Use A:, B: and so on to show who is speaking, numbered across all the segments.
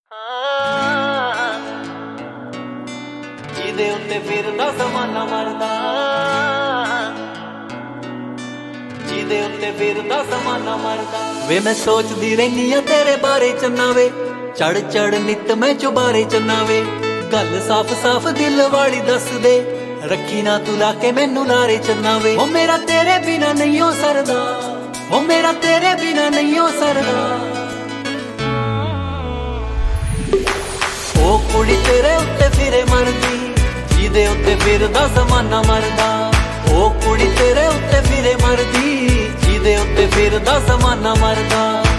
A: ਜਿਹਦੇ ਉੱਤੇ ਫਿਰਦਾ ਜ਼ਮਾਨਾ ਮਰਦਾ, ਜਿਹਦੇ ਉੱਤੇ ਫਿਰਦਾ ਜ਼ਮਾਨਾ ਮਰਦਾ। ਵੇ ਮੈਂ ਸੋਚਦੀ ਰਹਿਨੀ ਆ ਤੇਰੇ ਬਾਰੇ ਚੰਨਾ ਵੇ, ਚੜ ਚੜ ਨਿੱਤ ਮੈਂ ਚੁਬਾਰੇ ਚੰਨਾ ਵੇ। ਗੱਲ ਸਾਫ਼ ਸਾਫ਼ ਦਿਲ ਵਾਲੀ ਦੱਸ ਦੇ, ਰੱਖੀ ਨਾ ਤੂੰ ਲਾ ਕੇ ਮੈਨੂੰ ਲਾਰੇ ਚੰਨਾ ਵੇ। ਉਹ ਮੇਰਾ ਤੇਰੇ ਬਿਨਾ ਨਹੀਂ ਹੋ ਸਰਦਾ, ਉਹ ਮੇਰਾ ਤੇਰੇ ਬਿਨਾ ਨਹੀਂ ਹੋ ਸਰਦਾ। ਉਹ ਕੁੜੀ ਤੇਰੇ ਉੱਤੇ ਫਿਰੇ ਮਰਦੀ, ਜਿਹਦੇ ਉੱਤੇ ਫਿਰਦਾ ਜ਼ਮਾਨਾ ਮਰਦਾ। ਉਹ ਕੁੜੀ ਤੇਰੇ ਉੱਤੇ ਫਿਰੇ ਮਰਦੀ, ਜਿਹਦੇ ਉੱਤੇ ਫਿਰਦਾ ਜ਼ਮਾਨਾ ਮਰਦਾ।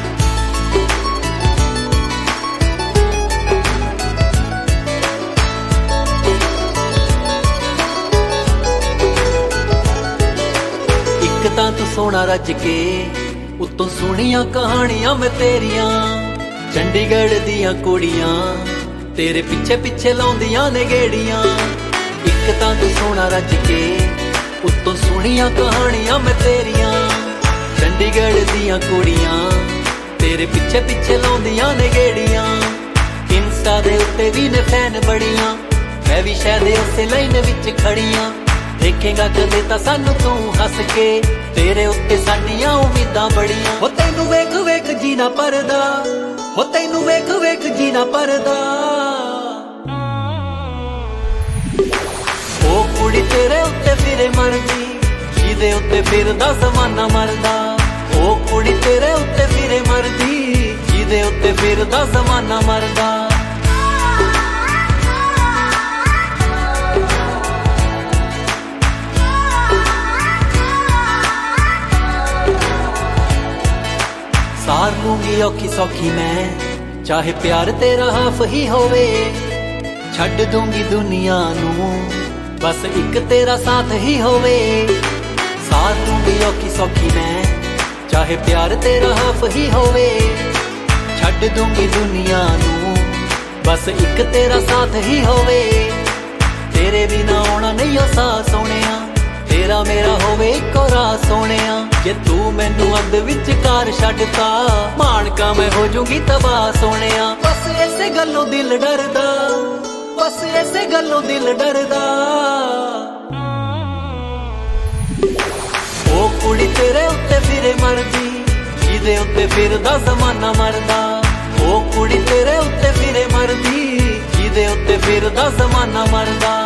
A: ਇੱਕ ਤਾਂ ਤੂੰ ਸੋਹਣਾ ਰੱਜ ਕੇ, ਉੱਤੋਂ ਸੋਹਣੀਆਂ ਕਹਾਣੀਆਂ ਮੈਂ ਤੇਰੀਆਂ। ਚੰਡੀਗੜ੍ਹ ਦੀਆਂ ਕੁੜੀਆਂ ਤੇਰੇ ਪਿੱਛੇ ਪਿੱਛੇ ਲਾਉਂਦੀਆਂ ਨੇ ਗੇੜੀਆਂ। ਇੱਕ ਤਾਂ ਤੂੰ ਸੋਹਣਾ ਰੱਜ ਕੇ, ਉੱਤੋਂ ਸੋਹਣੀਆਂ ਕਹਾਣੀਆਂ ਮੈਂ ਤੇਰੀਆਂ। ਚੰਡੀਗੜ੍ਹ ਦੀਆਂ ਕੁੜੀਆਂ ਤੇਰੇ ਪਿੱਛੇ ਪਿੱਛੇ ਲਾਉਂਦੀਆਂ ਨੇ ਗੇੜੀਆਂ। ਇੰਸਟਾ ਦੇ ਉੱਤੇ ਵੀ ਨੇ ਫੈਨ ਬੜੀਆਂ, ਮੈਂ ਵੀ ਸ਼ਾਇਦ ਉਸੇ ਲਾਈਨ ਵਿੱਚ ਖੜੀਆਂ। ਦੇਖੇਗਾ ਕਦੇ ਤਾਂ ਸਾਨੂੰ ਤੂੰ ਹੱਸ ਕੇ, ਤੇਰੇ ਉੱਤੇ ਸਾਡੀਆਂ ਉਮੀਦਾਂ ਬੜੀਆਂ। ਹੋ ਤੈਨੂੰ ਵੇਖ ਵੇਖ ਜੀਣਾ ਪਰਦਾ, ਹੋ ਤੈਨੂੰ ਵੇਖ ਵੇਖ ਜੀਣਾ ਪਰਦਾ। ਉਹ ਕੁੜੀ ਤੇਰੇ ਉੱਤੇ ਫਿਰੇ ਮਰਦੀ, ਜਿਹਦੇ ਉੱਤੇ ਫਿਰਦਾ ਜ਼ਮਾਨਾ ਮਰਦਾ। ਉਹ ਕੁੜੀ ਤੇਰੇ ਉੱਤੇ ਫਿਰੇ ਮਰਦੀ, ਜਿਹਦੇ ਉੱਤੇ ਫਿਰਦਾ ਜ਼ਮਾਨਾ ਮਰਦਾ। ਸਾਰ ਲੂੰਗੀ ਔਖੀ ਸੌਖੀ ਮੈਂ, ਚਾਹੇ ਪਿਆਰ ਤੇਰਾ ਹਾਫ ਹੀ ਹੋਵੇ। ਛੱਡ ਦੂੰਗੀ ਦੁਨੀਆ ਨੂੰ, ਬਸ ਇੱਕ ਤੇਰਾ ਸਾਥ ਹੀ ਹੋਵੇ। ਸਾਰ ਲੂੰਗੀ ਔਖੀ ਸੌਖੀ ਮੈਂ, ਚਾਹੇ ਪਿਆਰ ਤੇਰਾ ਹਾਫ ਹੀ ਹੋਵੇ। ਛੱਡ ਦੂੰਗੀ ਦੁਨੀਆ ਨੂੰ, ਬਸ ਇੱਕ ਤੇਰਾ ਸਾਥ ਹੀ ਹੋਵੇ। ਤੇਰੇ ਬਿਨਾ ਆਉਣਾ ਨਹੀਂ ਉਹ ਸਾਹ ਸੋਹਣਿਆ, ਤੇਰਾ ਮੇਰਾ ਹੋਵੇ ਇੱਕੋ ਰਾਹ ਸੋਹਣਿਆ। ਜੇ ਤੂੰ ਮੈਨੂੰ ਅੱਧ ਵਿਚਕਾਰ ਛੱਡਤਾ, ਮਾਣਕਾ ਮੈਂ ਹੋ ਜੂੰਗੀ ਤਬਾਹ ਸੋਹਣਿਆ। ਬਸ ਇਸੇ ਗੱਲੋਂ ਦਿਲ ਡਰਦਾ, ਬਸ ਇਸੇ ਗੱਲੋਂ ਦਿਲ ਡਰਦਾ। ਉਹ ਕੁੜੀ ਤੇਰੇ ਉੱਤੇ ਫਿਰੇ ਮਰਦੀ, ਜਿਹਦੇ ਉੱਤੇ ਫਿਰਦਾ ਜ਼ਮਾਨਾ ਮਰਦਾ। ਉਹ ਕੁੜੀ ਤੇਰੇ ਉੱਤੇ ਫਿਰੇ ਮਰਦੀ, ਜਿਹਦੇ ਉੱਤੇ ਫਿਰਦਾ ਜ਼ਮਾਨਾ ਮਰਦਾ।